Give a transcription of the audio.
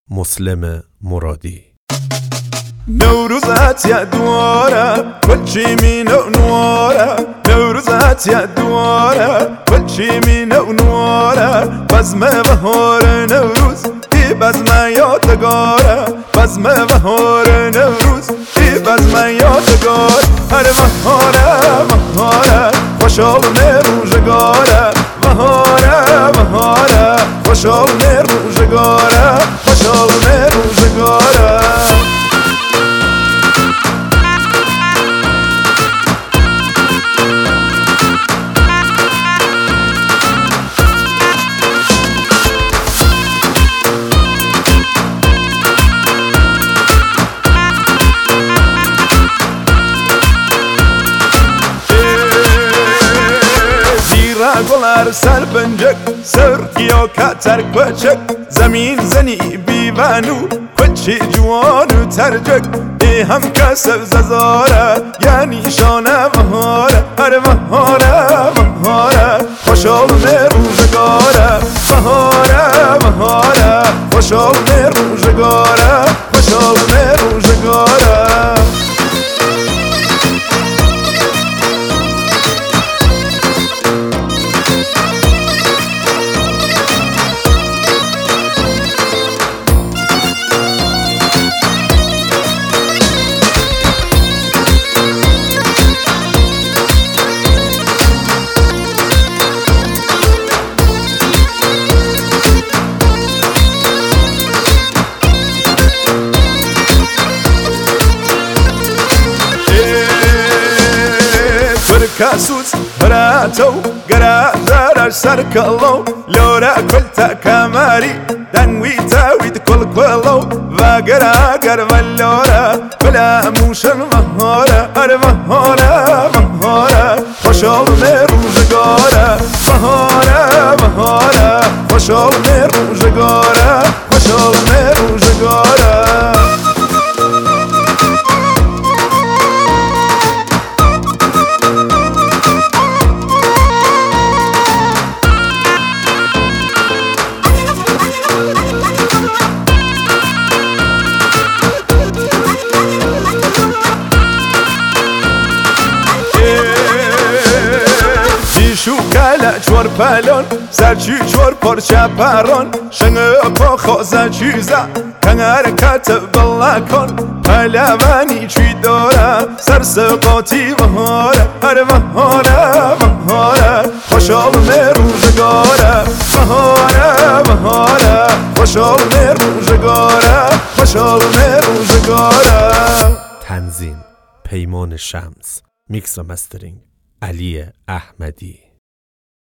مسلم مرادی. نوروزات يا دوارة كل شي من ونوارة، نوروزات يا دوارة كل شي من ونوارة، بزمة بهار نوروز ای بزمة یادگاره، بزمة بهار نوروز ای بزمة یادگار، هر بهاره بهاره خوشحال روزگاره، بهاره بهاره خوشحال روزگاره، خوشحال روزگاره. گلر سر بنجک سر گیا کتر کوچک زمین زنی بیوانو کوچی جوانو ترجک ای هم کسب ززاره یعنی شانه بهاره، هر بهاره بهاره خوشحال روزگاره، بهاره بهاره خوشحال روزگاره، خوشحال روزگاره. كاسوس براتو قرا زرر سركلو لورا كلتا كماري دنوي تاويد كل كلو وقرا قرب اللورا بلا موشن مهارة، هر مهارة مهارة خوشحال روزگاره، بهاره بهاره خوشحال روزگاره، خوشحال روزگاره. شو کلا چور پلون سرچی چور پرچه پرون شنگه پا خوزه چیزه کنار کتب بلا کن پلوانی چی داره سر سقاطی بهاره، هر بهاره بهاره خوشحال روزگاره، بهاره بهاره خوشحال روزگاره، خوشحال روزگاره. تنظیم پیمان شمس، میکس و مسترینگ علی احمدی.